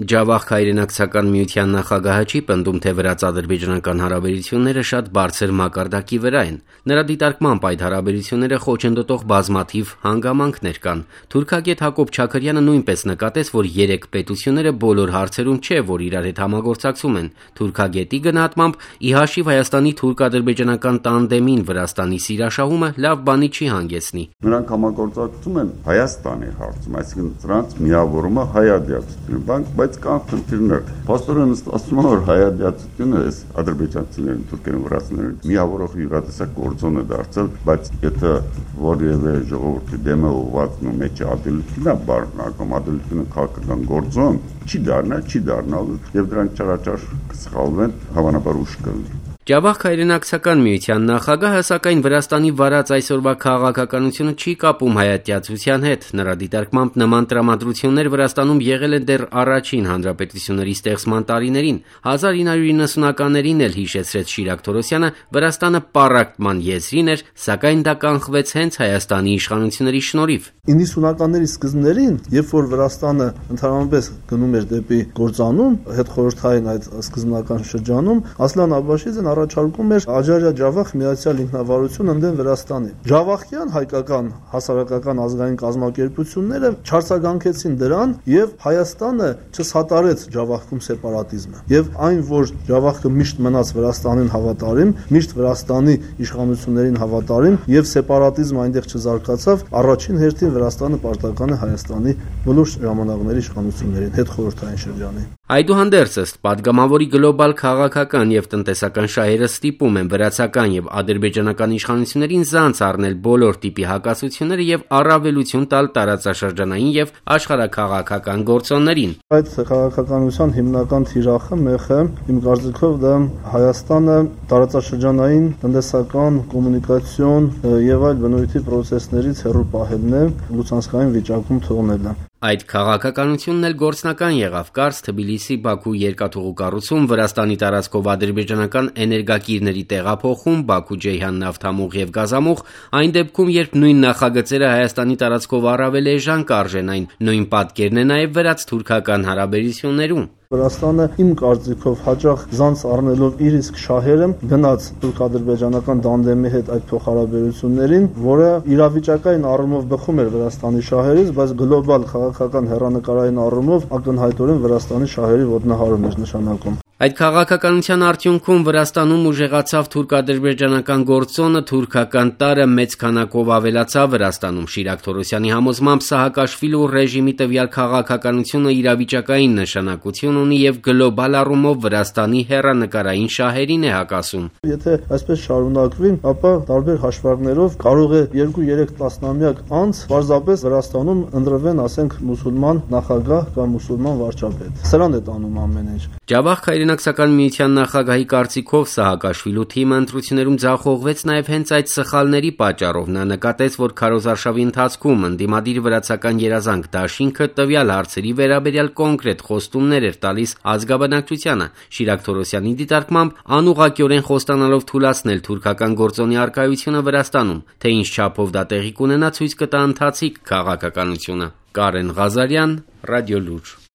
Ջավախք հայրենակցական միության նախագահը չի պնդում, թե վրաց-ադրբեջանական հարաբերությունները շատ բարձր մակարդակի վրա են։ Նրա դիտարկմամբ այդ հարաբերությունները խոչընդոտող բազմաթիվ հանգամանքներ կան։ Թուրքագետ Հակոբ Չաքրյանը նույնպես նկատեց, որ երեք պետությունները բոլոր հարցերում չէ, որ իրար հետ համագործակցում են։ Թուրքագետի գնահատմամբ, ի հաշիվ Հայաստանի թուրք-ադրբեջանական տանդեմին Վրաստանի սիրաշահումը լավ բանի չի հանգեցնի։ Նրանք համագործակցում են Հայաստանի հարցում, այսինքն նրանց միավորումը հայադիացություն, բայց կան խնդիրներ։ Փաստորեն ասում եմ, որ հայադիացությունը այս ադրբեջանցիներին, թուրքերին, վրացիներին միավորող յուրատեսակ գործոն է դարձել, բայց եթե որևէ ժողովրդի դեմ է ուղղված ու մեջը ադելությունն է բառնակում, ադելությունը քաղաքական գործոն չի դառնալ եւ դրանք չարաչար կսխալվեն, հավանաբար ուշ կլինի։ Ջավախք հայրենակցական միության նախագահը սակայն Վրաստանի վարած այսօրվա քաղաքականությունը չի կապում հայատյացության հետ։ Նրա դիտարկմամբ նման տրամադրություններ Վրաստանում եղել են դեռ առաջին հանրապետությունների ստեղծման տարիներին։ 1990-ականներին էլ հիշեցրեց Շիրակ Թորոսյանը, Վրաստանը պառակտման եզրին էր, սակայն դա կանխվեց հենց Հայաստանի իշխանությունների շնորհիվ։ 90-ականների սկզբներին, երբ որ Վրաստանը ընդհանրապես գնում էր դեպի գործանում, հետխորհրդային այդ սկզբնական շրջանում, Ասլան Աբաշիձն առաջարկում էր Աջարիա-Ջավախ միացյալ ինքնավարություն ընդդեմ Վրաստանի։ Ջավախյան հայկական հասարակական ազգային կազմակերպությունները չարձագանքեցին դրան եւ Հայաստանը չսատարեց Ջավախքում սեպարատիզմը։ Եվ այն, որ Ջավախքը միշտ մնաց Վրաստանին հավատարիմ, միշտ Վրաստանի իշխանություններին հավատարիմ եւ սեպարատիզմը այնտեղ չզարգացավ, առաջին հերթին Վրաստանը պարտական է Հայաստանի բոլոր ժամանակների իշխանություններին, հետխորհրդային շրջանի։ Այդուհանդերձ, ըստ падգամավորի, գլոբալ քաղաքական եւ տնտեսական շահերը ստիպում են վրացական եւ ադրբեջանական իշխանություններին զանց առնել բոլոր տիպի հակասությունները եւ առավելություն տալ տարածաշրջանային եւ աշխարհաքաղաքական գործոններին։ Այդ քաղաքականության հիմնական թիրախը մեխը, իմ կարծիքով, դա Հայաստանը տարածաշրջանային տնտեսական, կոմունիկացիոն եւ այլ բնույթի process-ներից հեռու պահելն է, լուսանցքային վիճակում թողնելը։ Այդ քաղաքականությունն էլ գործնական եղավ Կարս Թբիլիսի-Բաքու երկաթուղու կառուցում, Վրաստանի տարածքով ադրբեջանական էներգակիրների տեղափոխում, Բաքու-Ջեյհան նավթամուղ եւ գազամուղ, այն դեպքում, երբ նույն նախագծերը Հայաստանի տարածքով առավել էժան կարժենային, նույն պատկերն է նաեւ վրաց-թուրքական հարաբերություններում։ Վրաստանը իմ կարծիքով հաճախ զանց առնելով իր իսկ շահերը գնաց թուրք-ադրբեջանական տանդեմի հետ այդ փոխհարաբերություններին, որը իրավիճակային առումով բխում էր Վրաստանի շահերից, բայց գլոբալ քաղաքական հեռանկարային առումով ակնհայտորեն Վրաստանի շահերի ոտնահարում էր նշանակում։ Այդ քաղաքականության արդյունքում Վրաստանում ուժեղացավ թուրք-ադրբեջանական գործոնը, թուրքական տարը մեծ քանակով ավելացավ Վրաստանում։ Շիրակ Թորոսյանի համոզմամբ Սահակաշվիլու ռեժիմի տվյալ քաղաքականությունը իրավիճակային նշանակություն ունի եւ գլոբալ առումով Վրաստանի հեռանկարային շահերին է հակասում։ Եթե այսպես շարունակվի, ապա տարբեր հաշվարկներով կարող է 2-3 տասնամյակ անց պարզապես Վրաստանում ընտրվեն, ասենք, մուսուլման նախագահ կամ մուսուլման վարչապետ։ Սրան է տանում ամեն ինչ։ Ջավախք հայրենակցական միության նախագահի կարծիքով Սահակաշվիլու թիմը ընտրություններում ձախողվեց նաև հենց այդ սխալների պատճառով։ Նա նկատեց, որ քարոզարշավի ընթացքում ընդդիմադիր վրացական երազանք դաշինքը տվյալ հարցերի վերաբերյալ կոնկրետ խոստումներ էր տալիս ազգաբնակչությանը։ Շիրակ Թորոսյանի դիտարկմամբ անուղղակիորեն խոստանալով թուլացնել թուրքական գործոնի առկայությունը Վրաստանում, թե ինչ չափով դա տեղի կունենա, ցույց կտա ընթացիկ քաղաքականությունը։ Կարեն Ղազարյան, Ռադիոլուր։